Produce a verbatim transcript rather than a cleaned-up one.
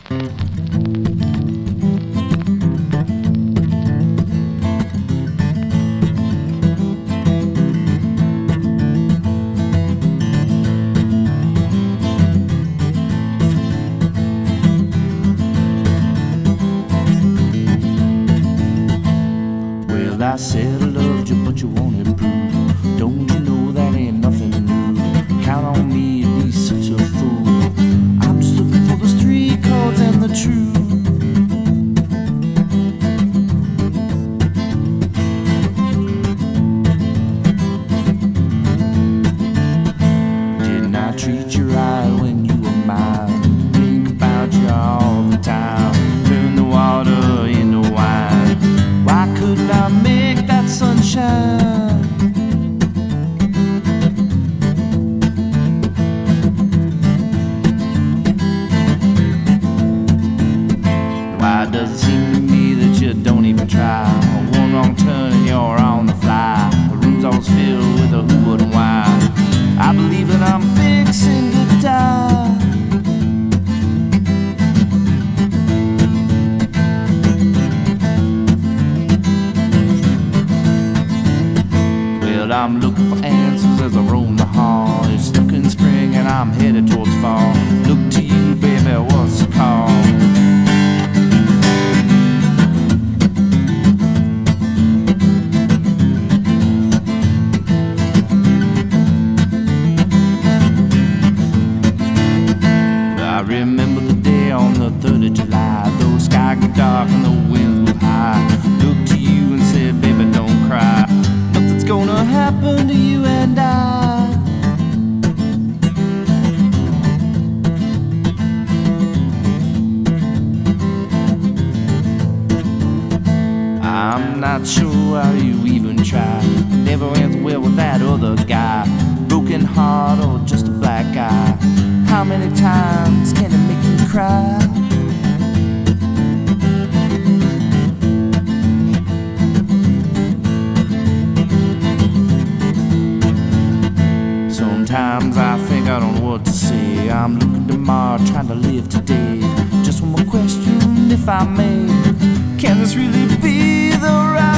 Well, I said I loved you, but you wanted proof. Don't you know that ain't nothing new? Count on me to be such a fool. I'm just looking for those three chords and the truth. Didn't I treat you right when you were mine? Think about you all the time. Turn the water into wine. Why couldn't I make that sunshine? Why does it seem to me that you don't even try? One wrong turn and you're on the fly. The room's always filled with a who, what, and why. I believe that I'm fixing to die. Well, I'm looking for answers as I roam the hall. It's stuck in spring and I'm headed towards fall. Look to you, baby, what's the call? I remember the day on the third of July. Though the sky grew dark and the winds blew high. Looked to you and said, baby, don't cry. Nothing's gonna happen to you and I. I'm not sure how you even try. Never ends well with that other guy. Broken heart or just a black eye. How many times can it make you cry? Sometimes I think I don't know what to say. I'm looking tomorrow, trying to live today. Just one more question, if I may. Can this really be the right